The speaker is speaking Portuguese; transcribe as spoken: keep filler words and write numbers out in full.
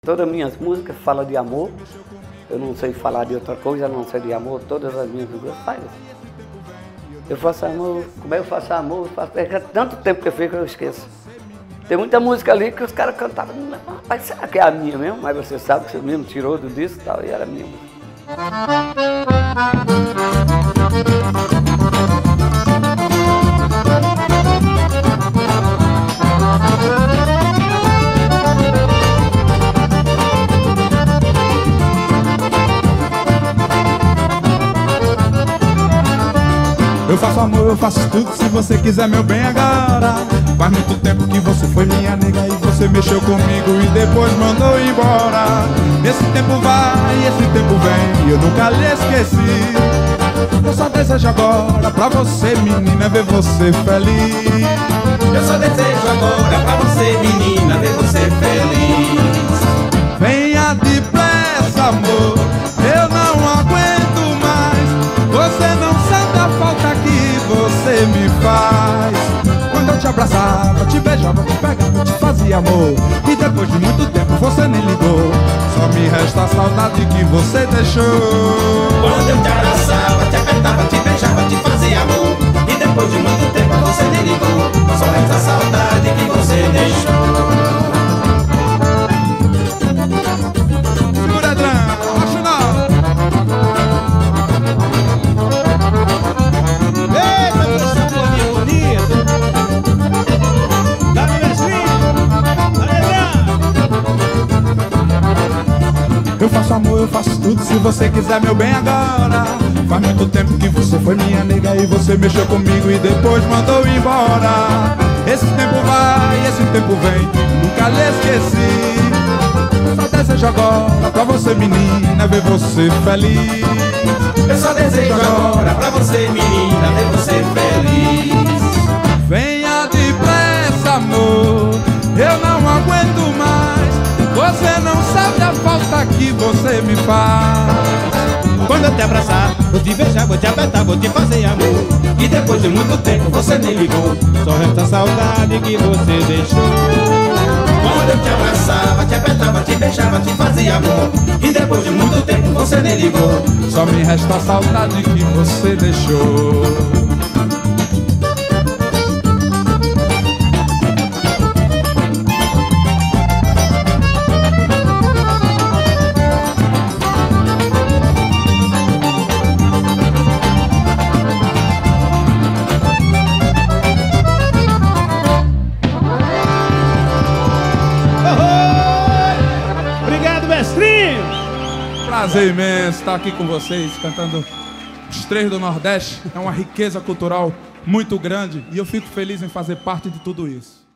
Todas as minhas músicas falam de amor. Eu não sei falar de outra coisa, não sei de amor. Todas as minhas músicas falam. Eu faço amor, como é que eu faço amor? Eu faço... É tanto tempo que eu fico que eu esqueço. Tem muita música ali que os caras cantavam. Rapaz, será que é a minha mesmo? Mas você sabe que você mesmo tirou do disco e tal, e era minha música. Eu faço amor, eu faço tudo se você quiser meu bem agora. Faz muito tempo que você foi minha nega e você mexeu comigo e depois mandou embora. Esse tempo vai, esse tempo vem e eu nunca lhe esqueci. Eu só desejo agora pra você, menina, ver você feliz. Eu só desejo agora pra você, menina, ver você feliz. Venha depressa, amor, eu não aguento mais. Você não sabe a falta que você me faz. Quando eu te abraçava, te beijava, te pegava, te fazia amor. E depois de muito tempo você nem ligou. Só me resta a saudade que você deixou. Quando eu te abraçava, te apertava, te beijava, te fazia amor. E depois de muito tempo você nem ligou. Só resta a saudade que você deixou. Segura, Adriano, acho não. Eita, você boninha bonita. Dá meu vestrinho. Eu faço amor, eu faço tudo se você quiser meu bem agora. Faz muito tempo que você foi minha nega e você mexeu comigo e depois mandou embora. Esse tempo vai, esse tempo vem, nunca lhe esqueci. Só desejo agora pra você, menina, ver você feliz. Eu só desejo agora pra você, menina, ver você feliz. Venha depressa, amor, eu não aguento mais. Você não sabe a falta que você me faz. Quando eu te abraçar, vou te beijar, vou te apertar, vou te fazer amor. E depois de muito tempo você nem ligou. Só resta a saudade que você deixou. Quando eu te abraçava, te apertava, te beijava, te fazia amor. E depois de muito tempo você nem ligou. Só me resta a saudade que você deixou. Prazer imenso estar aqui com vocês, cantando os três do Nordeste. É uma riqueza cultural muito grande e eu fico feliz em fazer parte de tudo isso.